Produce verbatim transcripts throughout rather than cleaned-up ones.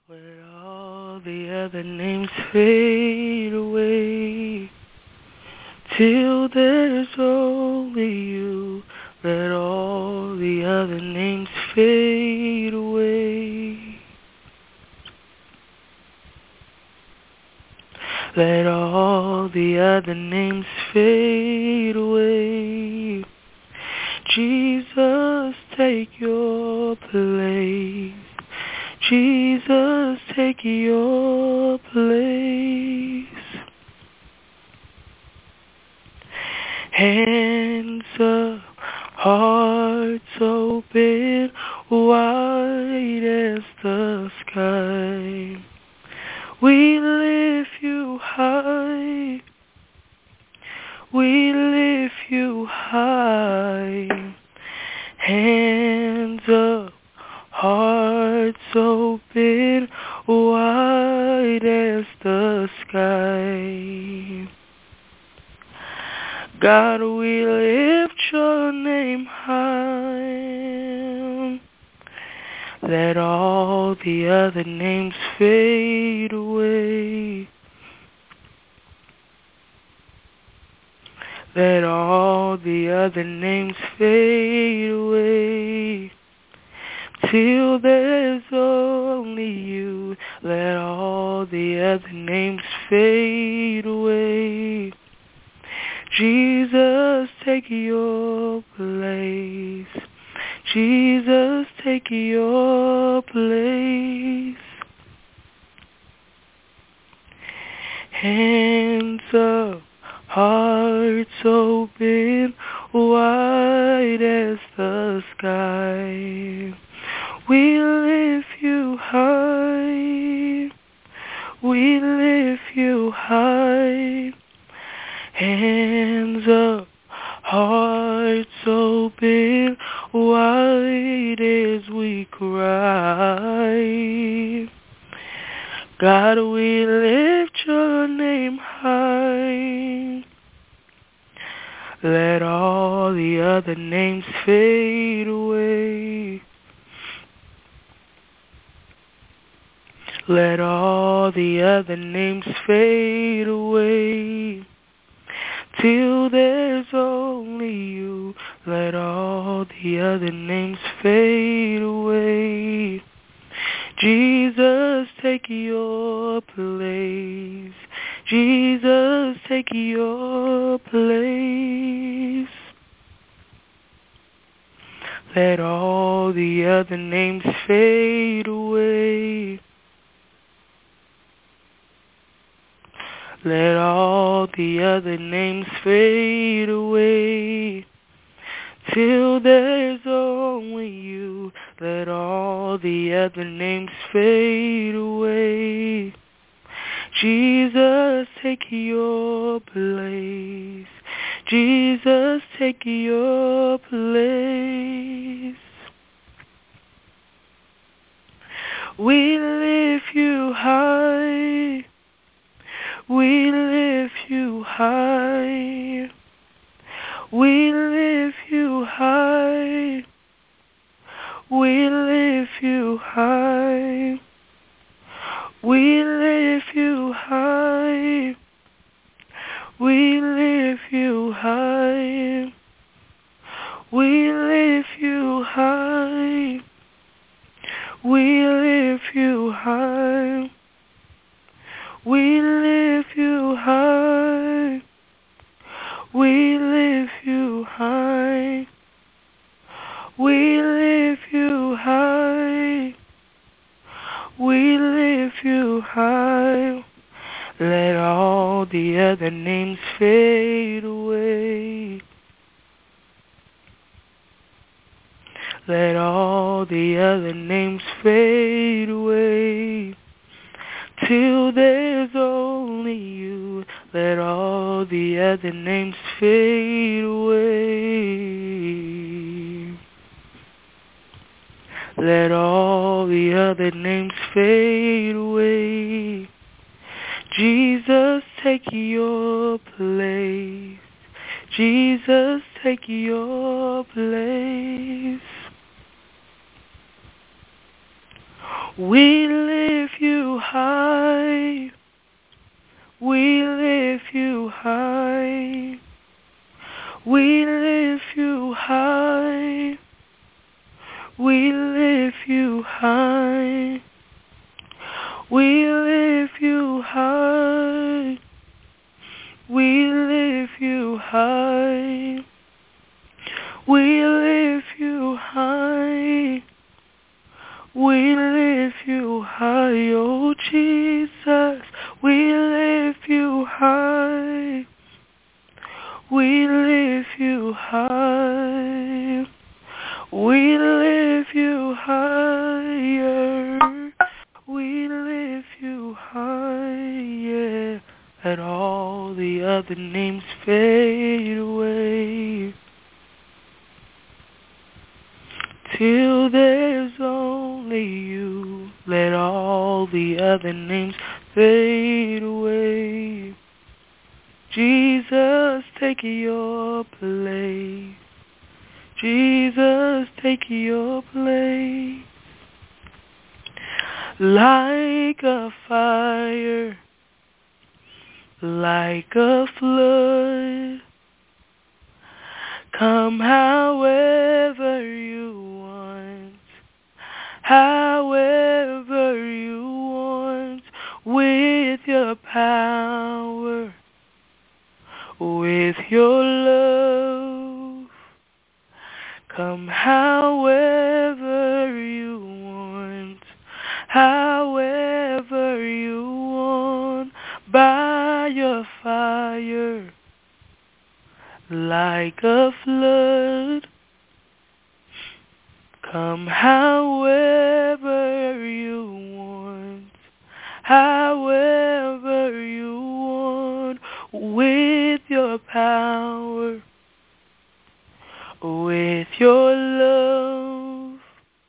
Let all the other names fade away, till there's only you. Let all the other names fade away. Let all the other names fade away. Jesus, take your place. Jesus, take your place. Hands up, hearts open, wide as the sky. We lift you high. We lift you high. Hands up, hearts open, wide as the sky. God, we lift your name high. Let all the other names fade away. Let all the other names fade away, till there's only you. Let all the other names fade away. Jesus, take your place. Jesus, take your place. Hands up, hearts open, wide as the sky. We lift you high. We lift you high. Hands up, hearts open, wide as we cry. God, we lift your name high. Let all the other names fade away. Let all the other names fade away, till there's only you. Let all the other names fade away. Jesus, take your place. Jesus, take your place. Let all the other names fade away. Let all the other names fade away, till there's only you. Let all the other names fade away. Jesus, take your place. Jesus, take your place. We lift you high. We lift you high. We lift you high. We lift you high. We lift you high. We lift you high. We lift you high. We lift you high. We lift you high. We lift you high. We lift you high. We lift you high. Let all the other names fade away. Let all the other names fade away, till there's only you. Let all the other names fade away. Let all the other names fade away. Jesus, take your place. Jesus, take your place. We lift you high. We lift you high. We lift you high. We lift you high. We lift you high. We lift you high. We lift you high. We lift you high, oh Jesus. We lift you high. We lift you high. We lift you higher. We lift you higher. Let all the other names fade away. Till there's only you. Let all the other names fade away. Jesus, take your place. Jesus, take your place. Like a fire, like a flood, come however you want, however you want, with your power, with your love. Come however you want, however you want, by your fire, like a flood. Come however you want, however you want, with your power, with your love.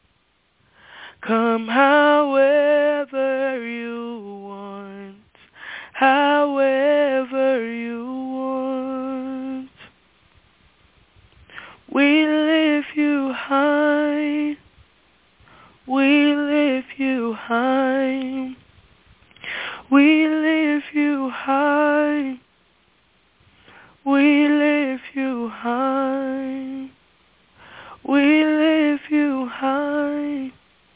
Come however you want, however you want. We lift you high. We lift you high. We lift you high. We lift you high. We lift you high.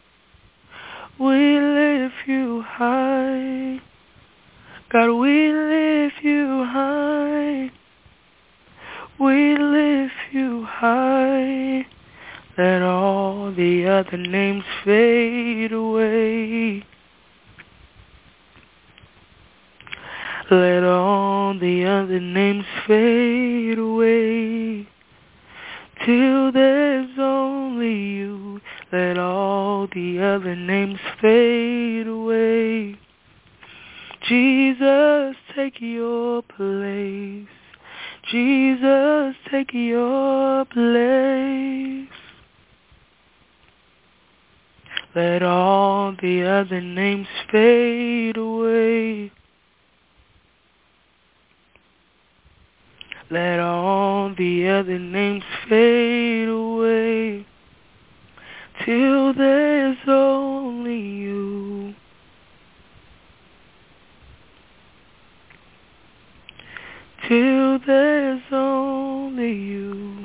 We lift you high. God, we lift you high. We lift you high. Let all the other names fade away. Let all the other names fade away. Till there's only you. Let all the other names fade away. Jesus, take your place. Jesus, take your place. Let all the other names fade away. Let all the other names fade away. Till there's only you. Till there's only you.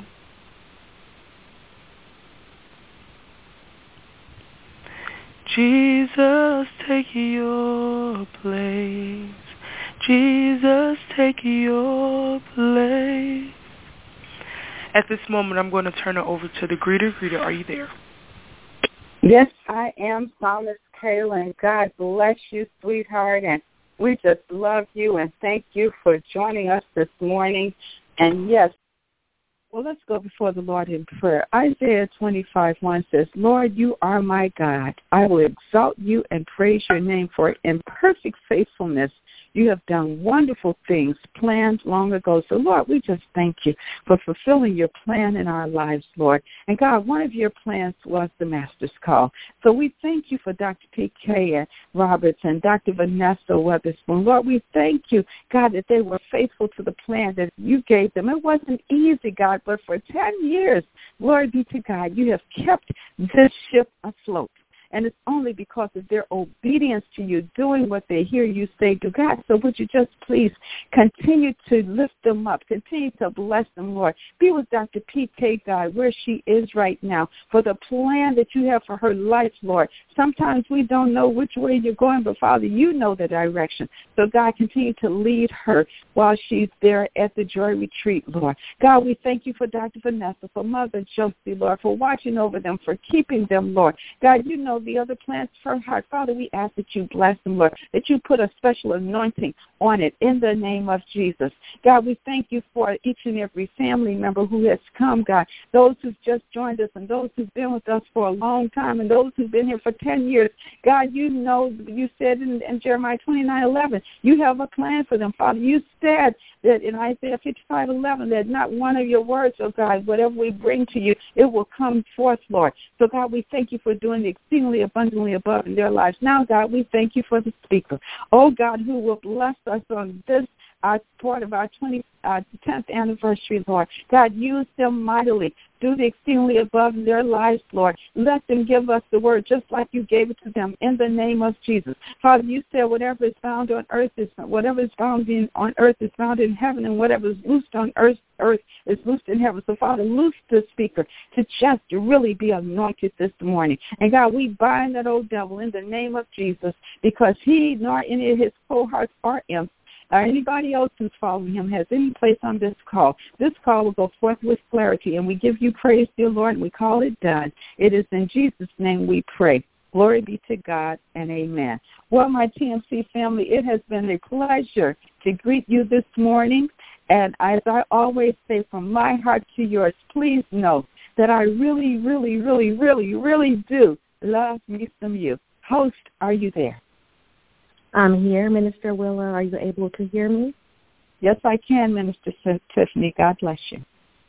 Jesus, take your place. Jesus, take your place. At this moment, I'm going to turn it over to the greeter. Greeter, are you there? Yes, I am, Psalmist Kayla, and God bless you, sweetheart, and we just love you and thank you for joining us this morning. And yes, well, let's go before the Lord in prayer. Isaiah twenty-five one says, Lord, you are my God. I will exalt you and praise your name, for in perfect faithfulness you have done wonderful things planned long ago. So, Lord, we just thank you for fulfilling your plan in our lives, Lord. And, God, one of your plans was the Master's Call. So we thank you for Doctor P K Roberts and Doctor Vanessa Weatherspoon. Lord, we thank you, God, that they were faithful to the plan that you gave them. It wasn't easy, God, but for ten years, glory be to God, you have kept this ship afloat. and it's only because of their obedience to you, doing what they hear you say to God. So would you just please continue to lift them up, continue to bless them, Lord. Be with Doctor P K, God, where she is right now, for the plan that you have for her life, Lord. Sometimes we don't know which way you're going, but, Father, you know the direction. So, God, continue to lead her while she's there at the Joy Retreat, Lord. God, we thank you for Doctor Vanessa, for Mother Josie, Lord, for watching over them, for keeping them, Lord. God, you know the other plans for her heart. Father, we ask that you bless them, Lord, that you put a special anointing on it in the name of Jesus. God, we thank you for each and every family member who has come, God, those who've just joined us and those who've been with us for a long time and those who've been here for ten years. God, you know, you said in, in Jeremiah twenty-nine eleven, you have a plan for them, Father. You said that in Isaiah fifty-five eleven that not one of your words, oh God, whatever we bring to you, it will come forth, Lord. So, God, we thank you for doing the exceedingly abundantly above in their lives. Now, God, we thank you for the speaker, oh God, who will bless us on this our part of our twenty, uh, tenth anniversary, Lord. God, use them mightily. Do the exceedingly above in their lives, Lord. Let them give us the word just like you gave it to them in the name of Jesus. Father, you said whatever is found on earth is whatever is found in, on earth is found in heaven, and whatever is loosed on earth, earth is loosed in heaven. So, Father, loose the speaker to just to really be anointed this morning. And, God, we bind that old devil in the name of Jesus, because he nor any of his cohorts are imps or anybody else who's following him has any place on this call. This call will go forth with clarity, and we give you praise, dear Lord, and we call it done. It is in Jesus' name we pray. Glory be to God, and amen. Well, my T M C family, it has been a pleasure to greet you this morning. And as I always say, from my heart to yours, please know that I really, really, really, really, really do love me some you. Host, are you there? I'm here, Minister Willa. Are you able to hear me? Yes, I can, Minister Tiffany. God bless you.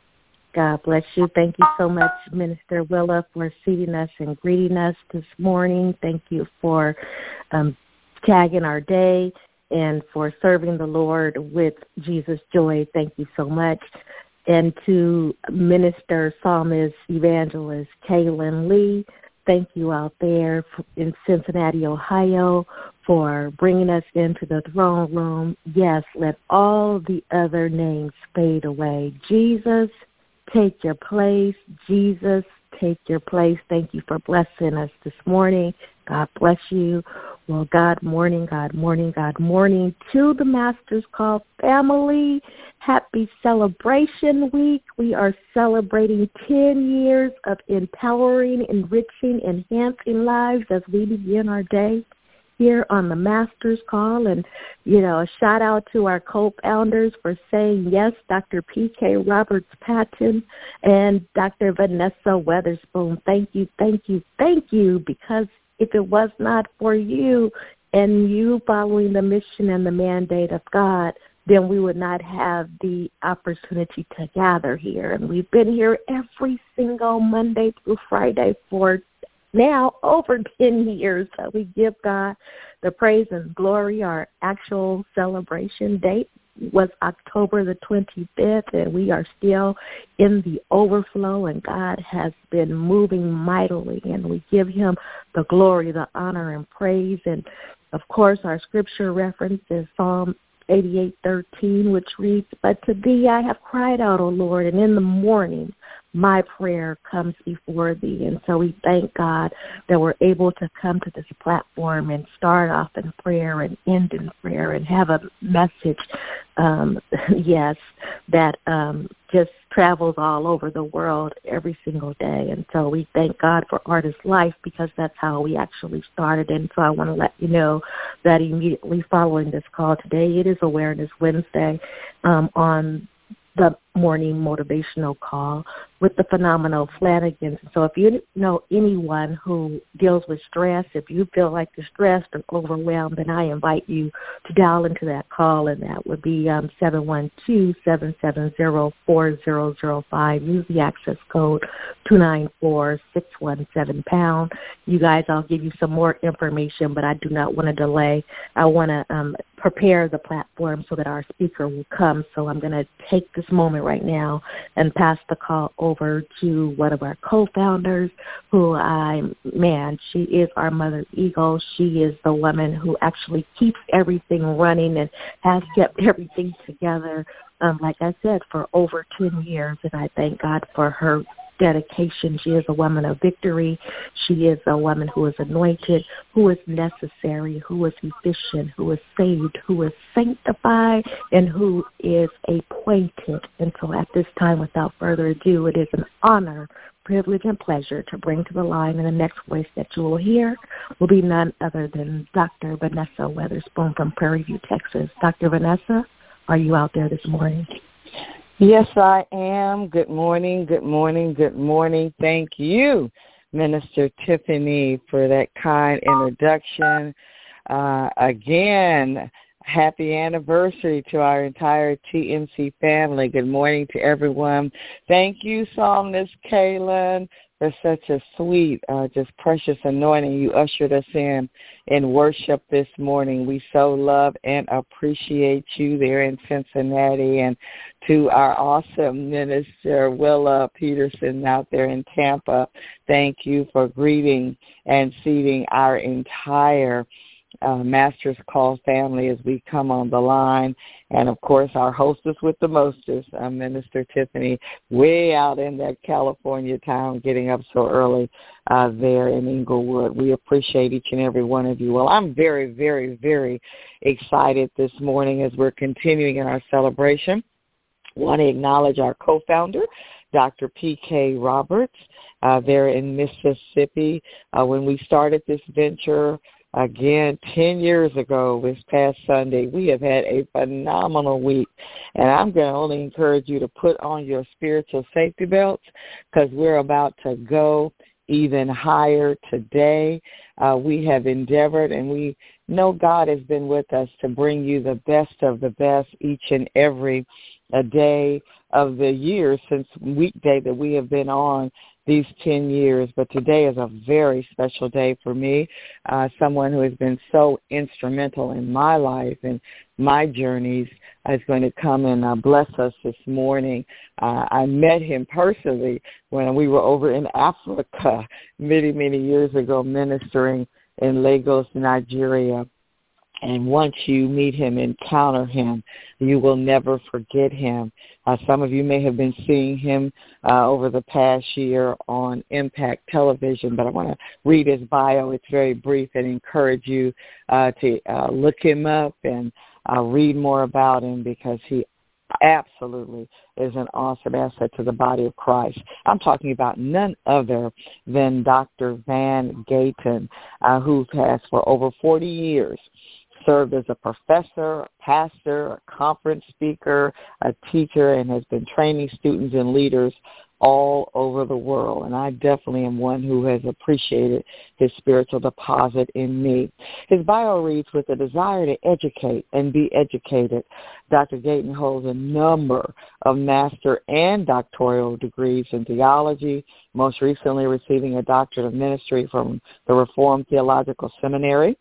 God bless you. Thank you so much, Minister Willa, for seating us and greeting us this morning. Thank you for um, tagging our day and for serving the Lord with Jesus Joy. Thank you so much. And to Minister, Psalmist, Evangelist Kaylin Lee, thank you out there in Cincinnati, Ohio, for bringing us into the throne room. Yes, let all the other names fade away. Jesus, take your place. Jesus, take your place. Thank you for blessing us this morning. God bless you. Well, God morning, God morning, God morning to the Master's Call family. Happy Celebration Week. We are celebrating ten years of empowering, enriching, enhancing lives as we begin our day here on the Master's Call. And, you know, a shout out to our co-founders for saying yes, Doctor P K Roberts-Patton and Doctor Vanessa Weatherspoon. Thank you, thank you, thank you, because if it was not for you and you following the mission and the mandate of God, then we would not have the opportunity to gather here. And we've been here every single Monday through Friday for now over ten years. So we give God the praise and glory. Our actual celebration date was October the twenty-fifth, and we are still in the overflow, and God has been moving mightily, and we give him the glory, the honor, and praise. And, of course, our scripture reference is Psalm eighty-eight thirteen, which reads, "But to thee I have cried out, O Lord, and in the morning my prayer comes before thee." And so we thank God that we're able to come to this platform and start off in prayer and end in prayer and have a message, um, yes, that um, just travels all over the world every single day. And so we thank God for Artist Life, because that's how we actually started. And so I want to let you know that immediately following this call today, it is Awareness Wednesday um, on the morning motivational call with the phenomenal Flanagans. So if you know anyone who deals with stress, if you feel like you're stressed or overwhelmed, then I invite you to dial into that call, and that would be um, seven one two, seven seven zero, four zero zero five. Use the access code two nine four, six one seven pound. You guys, I'll give you some more information, but I do not want to delay. I want to um, prepare the platform so that our speaker will come. So I'm going to take this moment moment right now and pass the call over to one of our co-founders who I, man, she is our mother eagle. She is the woman who actually keeps everything running and has kept everything together, um, like I said, for over ten years. And I thank God for her dedication. She is a woman of victory. She is a woman who is anointed, who is necessary, who is efficient, who is saved, who is sanctified, and who is appointed. And so at this time, without further ado, it is an honor, privilege, and pleasure to bring to the line, and the next voice that you will hear will be none other than Doctor Vanessa Weatherspoon from Prairie View, Texas. Doctor Vanessa, are you out there this morning? Yes, I am. Good morning, good morning, good morning. Thank you, Minister Tiffany, for that kind introduction. Uh, again, happy anniversary to our entire T M C family. Good morning to everyone. Thank you, Psalmist Kaylin, for such a sweet, uh, just precious anointing. You ushered us in in worship this morning. We so love and appreciate you there in Cincinnati, and to our awesome minister, Willa Peterson, out there in Tampa. Thank you for greeting and seating our entire Uh, Master's Call family as we come on the line. And, of course, our hostess with the mostest, uh, Minister Tiffany, way out in that California town, getting up so early uh, there in Inglewood. We appreciate each and every one of you. Well, I'm very, very, very excited this morning as we're continuing in our celebration. I want to acknowledge our co-founder, Doctor P K Roberts, uh, there in Mississippi. Uh, when we started this venture, again, ten years ago, this past Sunday, we have had a phenomenal week. And I'm going to only encourage you to put on your spiritual safety belts because we're about to go even higher today. Uh, we have endeavored, and we know God has been with us to bring you the best of the best each and every a day of the year since weekday that we have been on these ten years. But today is a very special day for me, uh, someone who has been so instrumental in my life and my journeys is going to come and uh, bless us this morning. Uh, I met him personally when we were over in Africa many, many years ago ministering in Lagos, Nigeria. And once you meet him, encounter him, you will never forget him. Uh, some of you may have been seeing him uh, over the past year on Impact Television, but I want to read his bio. It's very brief and encourage you uh, to uh, look him up and uh, read more about him because he absolutely is an awesome asset to the body of Christ. I'm talking about none other than Doctor Van Gayton, uh, who has for over forty years served as a professor, a pastor, a conference speaker, a teacher, and has been training students and leaders all over the world. And I definitely am one who has appreciated his spiritual deposit in me. His bio reads, with a desire to educate and be educated, Doctor Gayton holds a number of master and doctoral degrees in theology, most recently receiving a doctorate of ministry from the Reformed Theological Seminary.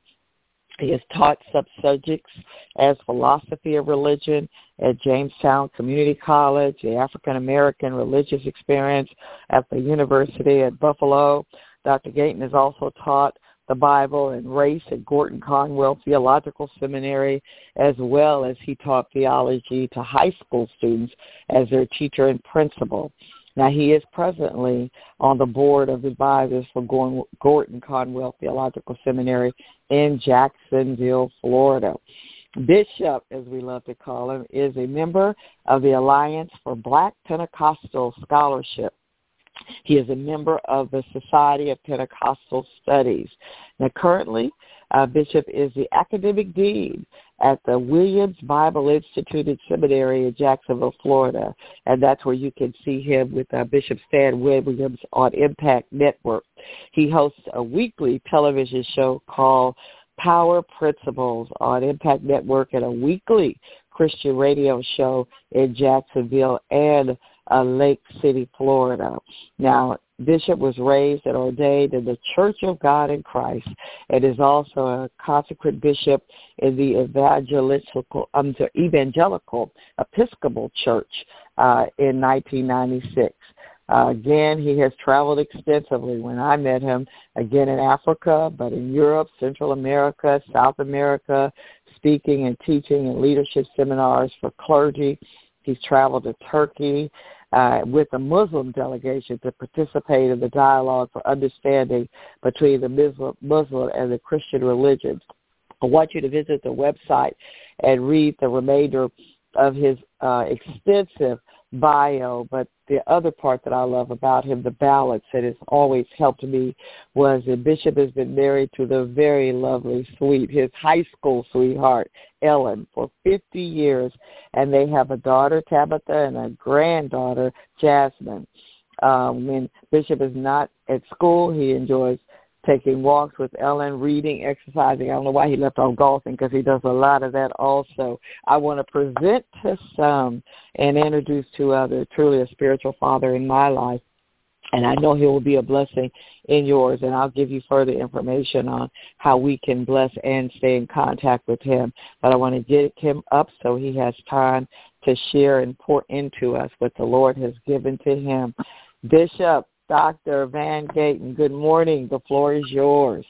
He has taught subjects as philosophy of religion at Jamestown Community College, the African American Religious Experience at the University at Buffalo. Doctor Gayton has also taught the Bible and race at Gorton Conwell Theological Seminary, as well as he taught theology to high school students as their teacher and principal. Now, he is presently on the board of advisors for Gorton Conwell Theological Seminary in Jacksonville, Florida. Bishop, as we love to call him, is a member of the Alliance for Black Pentecostal Scholarship. He is a member of the Society of Pentecostal Studies. Now, currently, uh, Bishop is the academic dean at the Williams Bible Institute Seminary in Jacksonville, Florida, and that's where you can see him with uh, Bishop Stan Williams on Impact Network. He hosts a weekly television show called Power Principles on Impact Network and a weekly Christian radio show in Jacksonville and uh, Lake City, Florida. Now, Bishop was raised and ordained in the Church of God in Christ and is also a consecrated bishop in the evangelical, um, the evangelical Episcopal Church uh, in nineteen ninety-six. Uh, again, he has traveled extensively. When I met him, again in Africa, but in Europe, Central America, South America, speaking and teaching and leadership seminars for clergy. He's traveled to Turkey uh, with a Muslim delegation to participate in the dialogue for understanding between the Muslim, Muslim and the Christian religions. I want you to visit the website and read the remainder of his uh, extensive bio, but the other part that I love about him, the balance that has always helped me, was that Bishop has been married to the very lovely, sweet, his high school sweetheart, Ellen, for fifty years, and they have a daughter, Tabitha, and a granddaughter, Jasmine. Um, when Bishop is not at school, he enjoys taking walks with Ellen, reading, exercising. I don't know why he left off golfing, because he does a lot of that also. I want to present to some and introduce to others truly a spiritual father in my life, and I know he will be a blessing in yours, and I'll give you further information on how we can bless and stay in contact with him. But I want to get him up so he has time to share and pour into us what the Lord has given to him. Bishop Doctor Van Gaten, good morning. The floor is yours.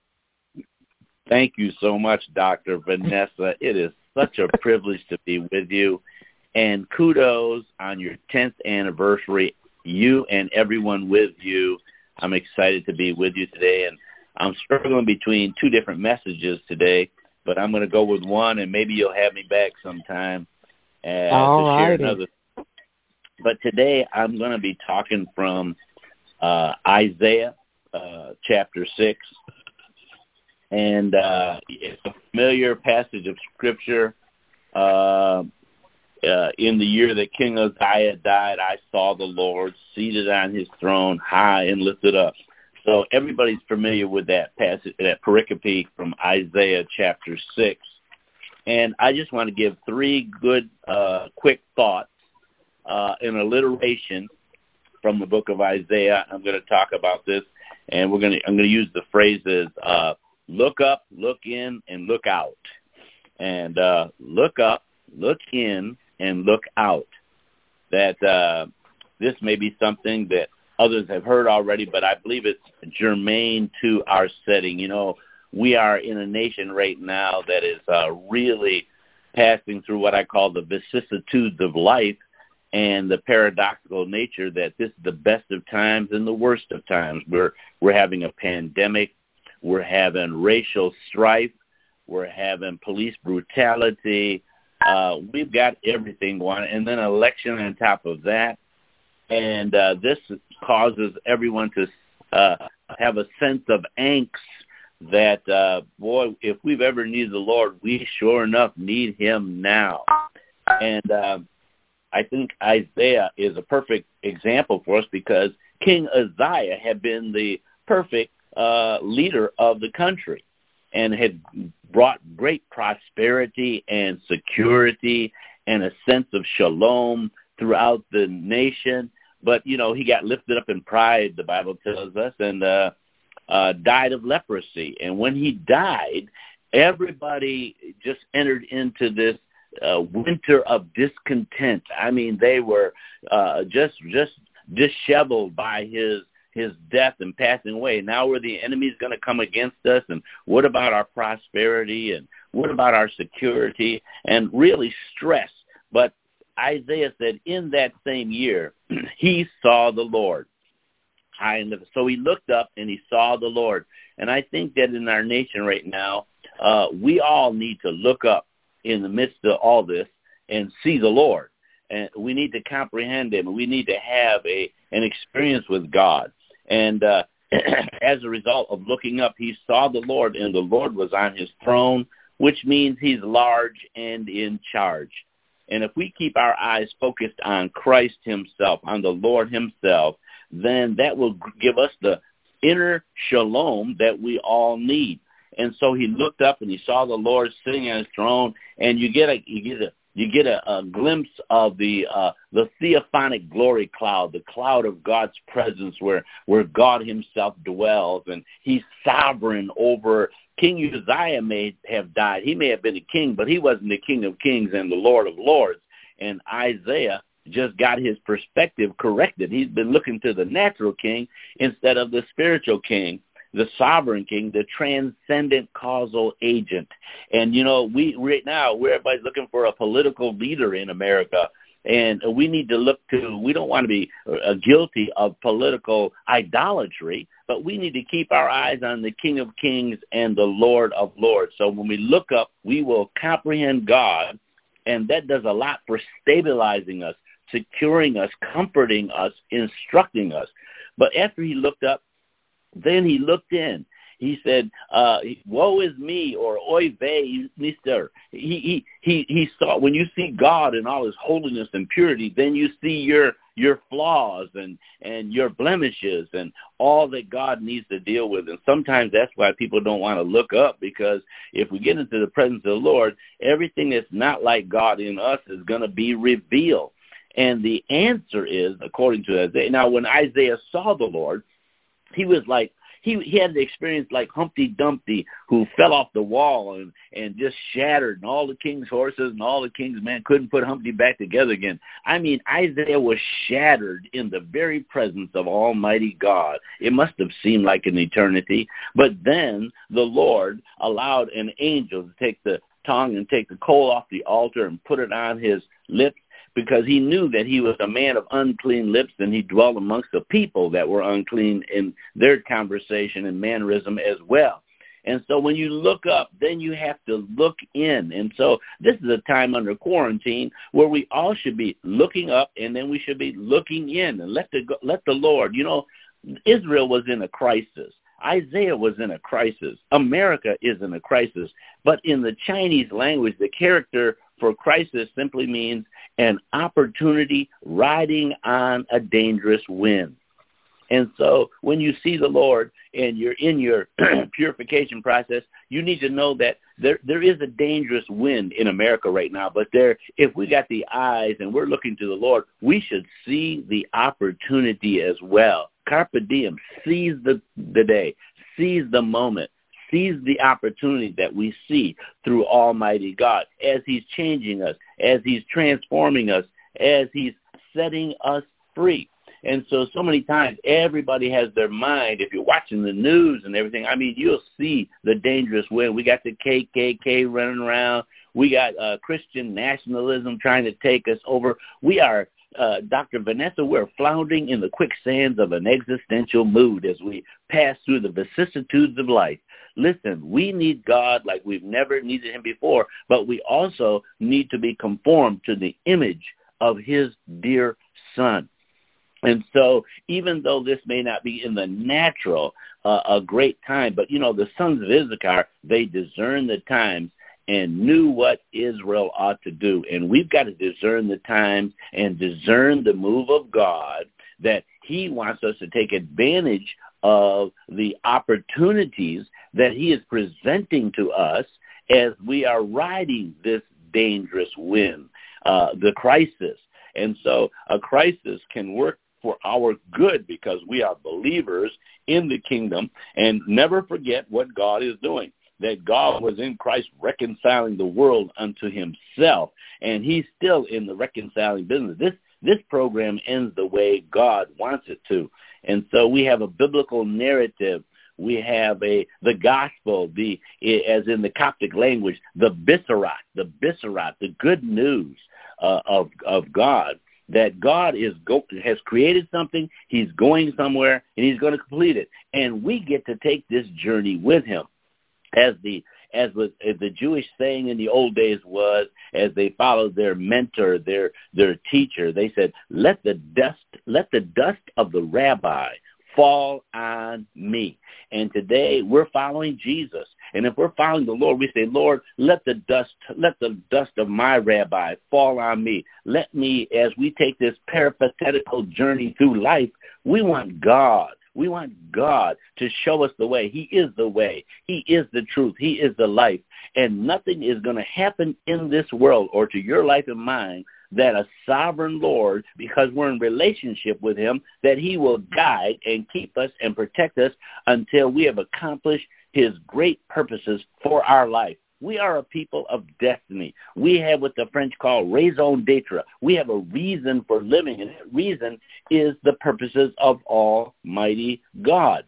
Thank you so much, Doctor Vanessa. It is such a privilege to be with you. And kudos on your tenth anniversary, you and everyone with you. I'm excited to be with you today. And I'm struggling between two different messages today, but I'm going to go with one, and maybe you'll have me back sometime uh, to share another. But today I'm going to be talking from Uh, Isaiah uh, chapter six, and uh, it's a familiar passage of Scripture. Uh, uh, in the year that King Uzziah died, I saw the Lord seated on his throne, high and lifted up. So everybody's familiar with that passage, that pericope from Isaiah chapter six. And I just want to give three good, uh, quick thoughts uh, in alliteration from the book of Isaiah. I'm going to talk about this, and we're going to. I'm going to use the phrases uh, "look up," "look in," and "look out." And uh, look up, look in, and look out. That uh, this may be something that others have heard already, but I believe it's germane to our setting. You know, we are in a nation right now that is uh, really passing through what I call the vicissitudes of life, and the paradoxical nature that this is the best of times and the worst of times. We're we're having a pandemic, we're having racial strife, we're having police brutality. Uh, we've got everything going, and then an election on top of that. And uh, this causes everyone to uh, have a sense of angst that, uh, boy, if we've ever needed the Lord, we sure enough need him now. And uh, I think Isaiah is a perfect example for us, because King Uzziah had been the perfect uh, leader of the country and had brought great prosperity and security and a sense of shalom throughout the nation. But, you know, he got lifted up in pride, the Bible tells us, and uh, uh, died of leprosy. And when he died, everybody just entered into this Uh, winter of discontent. I mean, they were uh, just just disheveled by his his death and passing away. Now were the enemies going to come against us? And what about our prosperity? And what about our security? And really stress. But Isaiah said in that same year, he saw the Lord. So he looked up and he saw the Lord. And I think that in our nation right now, uh, we all need to look up in the midst of all this and see the Lord. And we need to comprehend him. We need to have a an experience with God. And uh, as a result of looking up, he saw the Lord, and the Lord was on his throne, which means he's large and in charge. And if we keep our eyes focused on Christ himself, on the Lord himself, then that will give us the inner shalom that we all need. And so he looked up and he saw the Lord sitting on his throne, and you get a you get a you get a, a glimpse of the uh, the theophanic glory cloud, the cloud of God's presence where, where God himself dwells, and he's sovereign over. King Uzziah may have died. He may have been a king, but he wasn't the King of Kings and the Lord of Lords. And Isaiah just got his perspective corrected. He's been looking to the natural king instead of the spiritual king, the sovereign king, the transcendent causal agent. And, you know, we right now, we're everybody's looking for a political leader in America. And we need to look to, we don't want to be uh, guilty of political idolatry, but we need to keep our eyes on the King of Kings and the Lord of Lords. So when we look up, we will comprehend God, and that does a lot for stabilizing us, securing us, comforting us, instructing us. But after he looked up, then he looked in. He said, uh, woe is me, or oy vey, mister. He, he, he, he saw, when you see God in all his holiness and purity, then you see your, your flaws and, and your blemishes and all that God needs to deal with. And sometimes that's why people don't want to look up, because if we get into the presence of the Lord, everything that's not like God in us is going to be revealed. And the answer is, according to Isaiah, now when Isaiah saw the Lord, he was like, He he had the experience like Humpty Dumpty, who fell off the wall and, and just shattered, and all the king's horses and all the king's men couldn't put Humpty back together again. I mean, Isaiah was shattered in the very presence of Almighty God. It must have seemed like an eternity. But then the Lord allowed an angel to take the tongue and take the coal off the altar and put it on his lips, because he knew that he was a man of unclean lips, and he dwelt amongst the people that were unclean in their conversation and mannerism as well. And so when you look up, then you have to look in. And so this is a time under quarantine where we all should be looking up, and then we should be looking in, and let the, let the Lord, you know, Israel was in a crisis. Isaiah was in a crisis. America is in a crisis. But in the Chinese language, the character for crisis simply means an opportunity riding on a dangerous wind. And so when you see the Lord and you're in your purification process, you need to know that there there is a dangerous wind in America right now. But there, if we got the eyes and we're looking to the Lord, we should see the opportunity as well. Carpe diem, seize the, the day, seize the moment. Seize the opportunity that we see through Almighty God as he's changing us, as he's transforming us, as he's setting us free. And so, so many times, everybody has their mind. If you're watching the news and everything, I mean, you'll see the dangerous wind. We got the K K K running around. We got uh, Christian nationalism trying to take us over. We are Uh, Doctor Vanessa, we're floundering in the quicksands of an existential mood as we pass through the vicissitudes of life. Listen, we need God like we've never needed him before, but we also need to be conformed to the image of his dear Son. And so even though this may not be in the natural uh, a great time, but, you know, the sons of Issachar, they discerned the times and knew what Israel ought to do. And we've got to discern the times and discern the move of God, that he wants us to take advantage of the opportunities that he is presenting to us as we are riding this dangerous wind, uh, the crisis. And so a crisis can work for our good because we are believers in the kingdom, and never forget what God is doing. That God was in Christ reconciling the world unto himself, and he's still in the reconciling business. This this program ends the way God wants it to. And so we have a biblical narrative. We have a the gospel, the as in the Coptic language, the Bissarat, the Bissarat, the good news uh, of of God, that God is go, has created something, he's going somewhere, and he's going to complete it. And we get to take this journey with him. As the as was as the Jewish saying in the old days was, as they followed their mentor, their their teacher, they said, "Let the dust let the dust of the rabbi fall on me." And today we're following Jesus, and if we're following the Lord, we say, "Lord, let the dust let the dust of my rabbi fall on me." Let me, as we take this peripathetical journey through life, we want God. We want God to show us the way. He is the way. He is the truth. He is the life. And nothing is going to happen in this world or to your life and mine that a sovereign Lord, because we're in relationship with him, that he will guide and keep us and protect us until we have accomplished his great purposes for our life. We are a people of destiny. We have what the French call raison d'etre. We have a reason for living, and that reason is the purposes of Almighty God.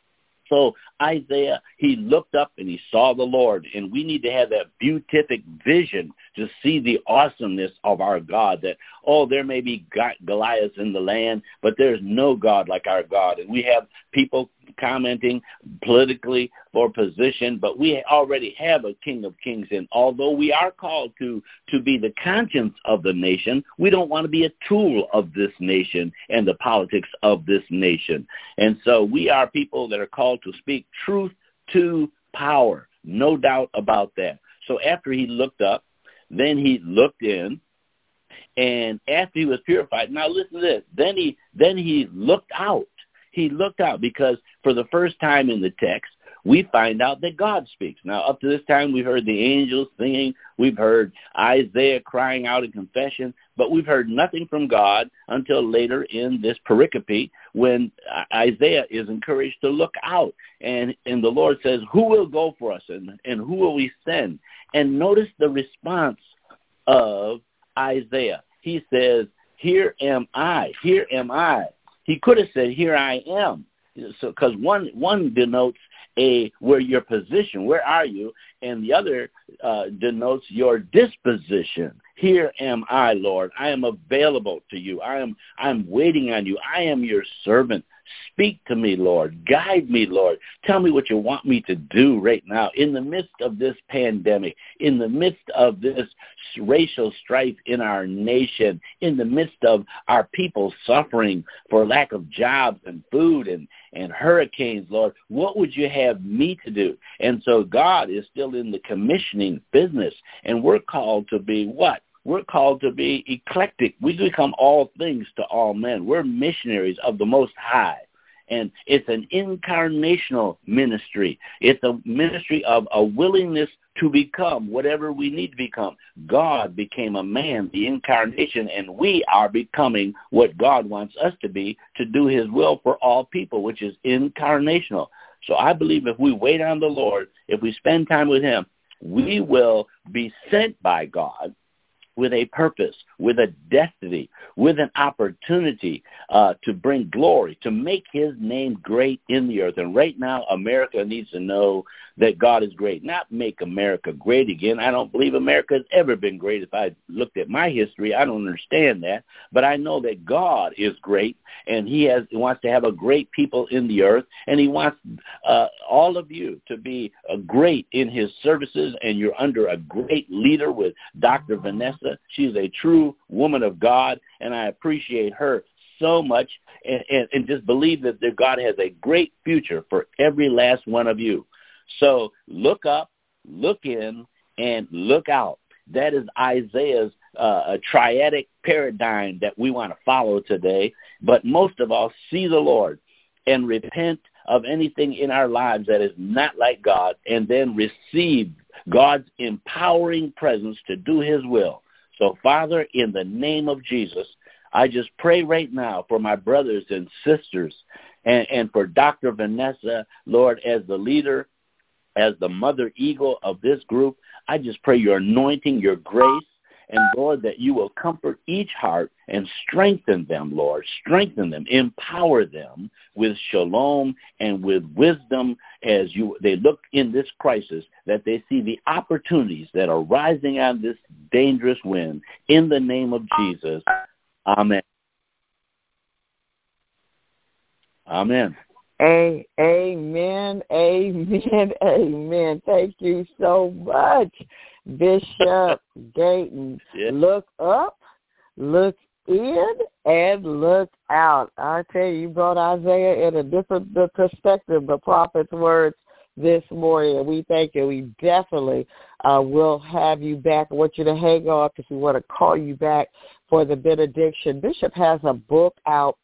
So Isaiah, he looked up and he saw the Lord, and we need to have that beatific vision to see the awesomeness of our God, that, oh, there may be Goliaths in the land, but there's no God like our God. And we have people commenting politically for position, but we already have a King of Kings. And although we are called to, to be the conscience of the nation, we don't want to be a tool of this nation and the politics of this nation. And so we are people that are called to speak truth to power. No doubt about that. So after he looked up, then he looked in, and after he was purified, now listen to this, then he then he looked out. He looked out because for the first time in the text, we find out that God speaks. Now, up to this time, we've heard the angels singing. We've heard Isaiah crying out in confession, but we've heard nothing from God until later in this pericope when Isaiah is encouraged to look out. And, and the Lord says, who will go for us, and, and who will we send? And notice the response of Isaiah. He says, here am I, here am I. He could have said, here I am. So, because one one denotes a where your position, where are you, and the other uh, denotes your disposition. Here am I, Lord. I am available to you. I am I'm waiting on you. I am your servant. Speak to me, Lord. Guide me, Lord. Tell me what you want me to do right now in the midst of this pandemic, in the midst of this racial strife in our nation, in the midst of our people suffering for lack of jobs and food and, and hurricanes, Lord. What would you have me to do? And so God is still in the commissioning business, and we're called to be what? We're called to be eclectic. We become all things to all men. We're missionaries of the Most High. And it's an incarnational ministry. It's a ministry of a willingness to become whatever we need to become. God became a man, the incarnation, and we are becoming what God wants us to be to do his will for all people, which is incarnational. So I believe if we wait on the Lord, if we spend time with him, we will be sent by God with a purpose, with a destiny, with an opportunity uh, to bring glory, to make his name great in the earth. And right now, America needs to know that God is great, not make America great again. I don't believe America has ever been great. If I looked at my history, I don't understand that. But I know that God is great, and he has he wants to have a great people in the earth, and he wants uh, all of you to be uh, great in his services, and you're under a great leader with Doctor Vanessa. She's a true woman of God, and I appreciate her so much, and, and, and just believe that God has a great future for every last one of you. So look up, look in, and look out. That is Isaiah's uh, triadic paradigm that we want to follow today. But most of all, see the Lord and repent of anything in our lives that is not like God, and then receive God's empowering presence to do his will. So, Father, in the name of Jesus, I just pray right now for my brothers and sisters and, and for Doctor Vanessa, Lord, as the leader, as the mother eagle of this group. I just pray your anointing, your grace, and, Lord, that you will comfort each heart and strengthen them, Lord. Strengthen them, empower them with shalom and with wisdom as you they look in this crisis, that they see the opportunities that are rising on this dangerous wind. In the name of Jesus, amen. Amen. A- amen, amen, amen. Thank you so much, Bishop Gayton. Yeah. Look up, look in, and look out. I tell you, you brought Isaiah in a different perspective, the prophet's words this morning, and we thank you. We definitely uh, will have you back. I want you to hang on because we want to call you back for the benediction. Bishop has a book out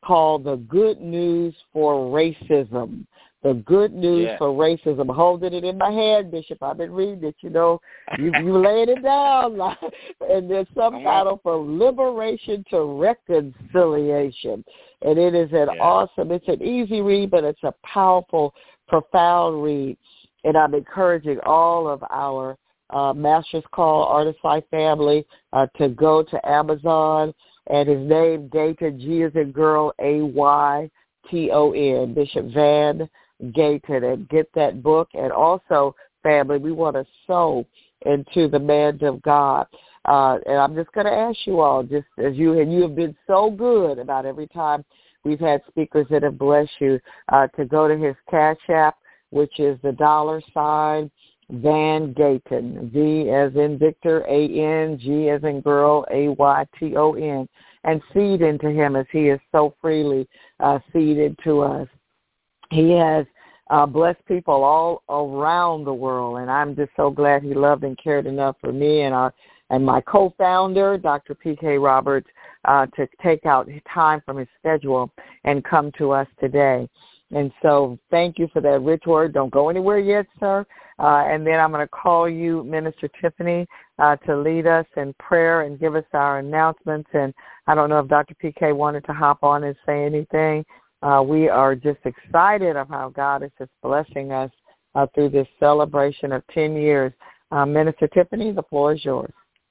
called The Good News for Racism. The Good News yeah. for Racism. I'm holding it in my hand, Bishop. I've been reading it. You know, you, you laid it down. And there's subtitle for Liberation to Reconciliation. And it is an yeah. awesome, it's an easy read, but it's a powerful, profound read. And I'm encouraging all of our uh, Master's Call Artist Life family uh, to go to Amazon. And his name, Gayton, G as in girl, A Y T O N, Bishop Van Gayton, and get that book. And also, family, we want to sow into the man of God. Uh, and I'm just going to ask you all, just as you, and you have been so good about every time we've had speakers that have blessed you, uh, to go to his Cash App, which is the dollar sign Van Gayton, V as in Victor, A N, G as in girl, A Y T O N, and seed into him as he is so freely uh, seeded to us. He has uh, blessed people all around the world, and I'm just so glad he loved and cared enough for me and our and my co-founder, Doctor P K Roberts, uh, to take out time from his schedule and come to us today. And so thank you for that rich word. Don't go anywhere yet, sir. Uh, and then I'm going to call you, Minister Tiffany, uh, to lead us in prayer and give us our announcements. And I don't know if Doctor P K wanted to hop on and say anything. Uh, we are just excited of how God is just blessing us uh, through this celebration of ten years. Uh, Minister Tiffany, the floor is yours.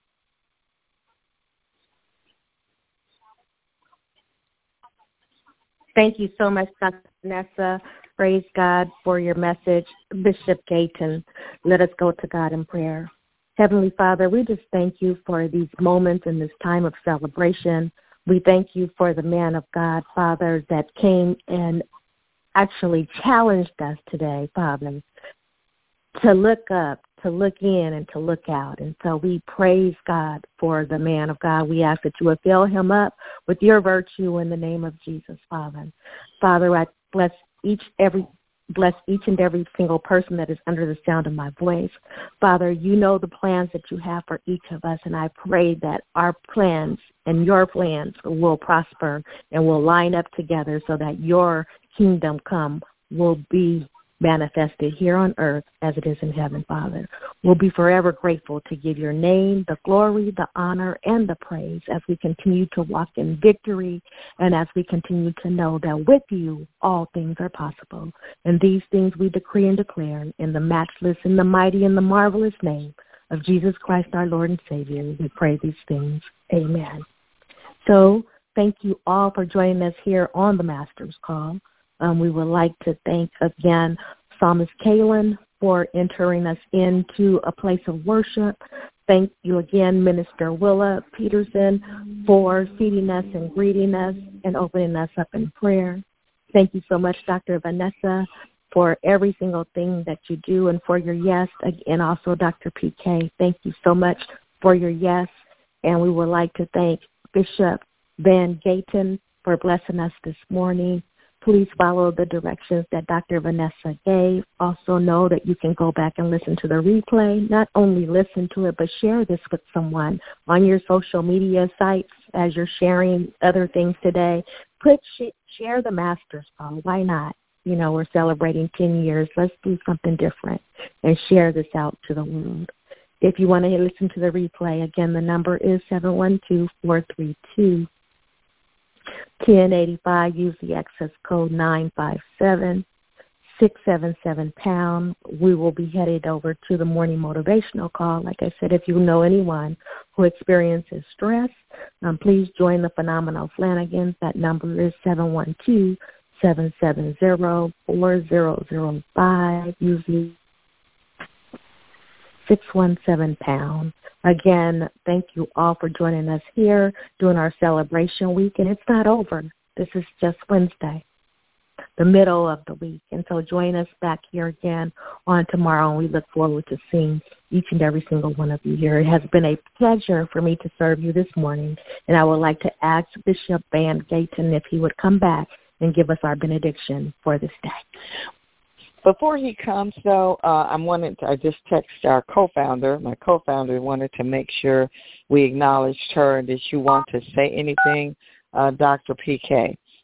Thank you so much, Doctor Vanessa. Praise God for your message. Bishop Gayton, let us go to God in prayer. Heavenly Father, we just thank you for these moments in this time of celebration. We thank you for the man of God, Father, that came and actually challenged us today, Father, to look up, to look in, and to look out. And so we praise God for the man of God. We ask that you would fill him up with your virtue in the name of Jesus, Father. Father, I bless each every bless each and every single person that is under the sound of my voice. Father, you know the plans that you have for each of us, and I pray that our plans and your plans will prosper and will line up together so that your kingdom come will be manifested here on earth as it is in heaven, Father. We'll be forever grateful to give your name the glory, the honor, and the praise as we continue to walk in victory and as we continue to know that with you all things are possible. And these things we decree and declare in the matchless and the mighty and the marvelous name of Jesus Christ, our Lord and Savior. We pray these things. Amen. So thank you all for joining us here on the Master's Call. Um, we would like to thank again Psalmist Kaylin for entering us into a place of worship. Thank you again, Minister Willa Peterson, for feeding us and greeting us and opening us up in prayer. Thank you so much, Doctor Vanessa, for every single thing that you do and for your yes. And also, Doctor P K, thank you so much for your yes. And we would like to thank Bishop Van Gayton for blessing us this morning. Please follow the directions that Doctor Vanessa gave. Also know that you can go back and listen to the replay. Not only listen to it, but share this with someone on your social media sites as you're sharing other things today. Put share the Master's Call. Why not? You know, we're celebrating ten years. Let's do something different and share this out to the world. If you want to listen to the replay, again, the number is seven one two, four three two, ten eighty-five. Use the access code nine five seven, six seven seven pound. We will be headed over to the morning motivational call. Like I said, if you know anyone who experiences stress, um, please join the Phenomenal Flanagans. That number is seven one two, seven seven zero, four zero zero five. Use the six one seven pound. Again, thank you all for joining us here during our celebration week. And it's not over. This is just Wednesday, the middle of the week. And so join us back here again on tomorrow, and we look forward to seeing each and every single one of you here. It has been a pleasure for me to serve you this morning, and I would like to ask Bishop Van Gayton if he would come back and give us our benediction for this day. Before he comes, though, uh, I wanted to, I just texted our co-founder. My co-founder wanted to make sure we acknowledged her. Did you want to say anything, uh, Doctor P K?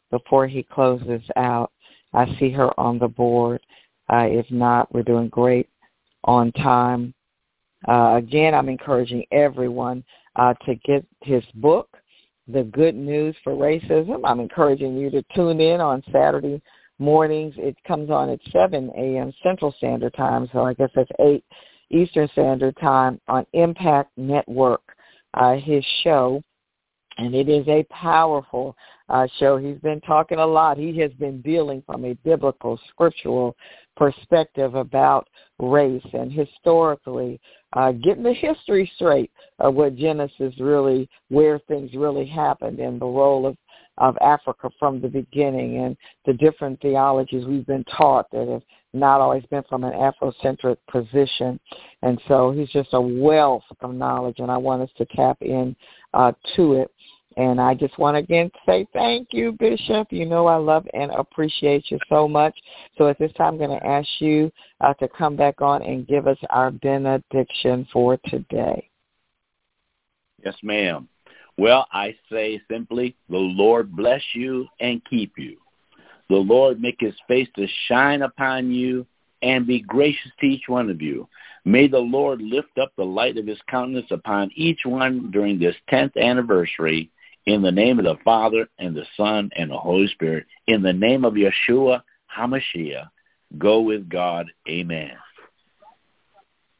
before he closes out. I see her on the board. Uh, if not, we're doing great on time. Uh, again, I'm encouraging everyone uh, to get his book, The Good News for Racism. I'm encouraging you to tune in on Saturday mornings. It comes on at seven a.m. Central Standard Time, so I guess that's eight Eastern Standard Time on Impact Network, uh, his show. And it is a powerful uh, show. He's been talking a lot. He has been dealing from a biblical, scriptural perspective about race and historically uh, getting the history straight of what Genesis really, where things really happened and the role of, of Africa from the beginning and the different theologies we've been taught that have not always been from an Afrocentric position. And so he's just a wealth of knowledge, and I want us to tap in uh, to it. And I just want to again say thank you, Bishop. You know I love and appreciate you so much. So at this time, I'm going to ask you uh, to come back on and give us our benediction for today. Yes, ma'am. Well, I say simply, the Lord bless you and keep you. The Lord make his face to shine upon you and be gracious to each one of you. May the Lord lift up the light of his countenance upon each one during this tenth anniversary. In the name of the Father, and the Son, and the Holy Spirit. In the name of Yeshua HaMashiach, go with God. Amen.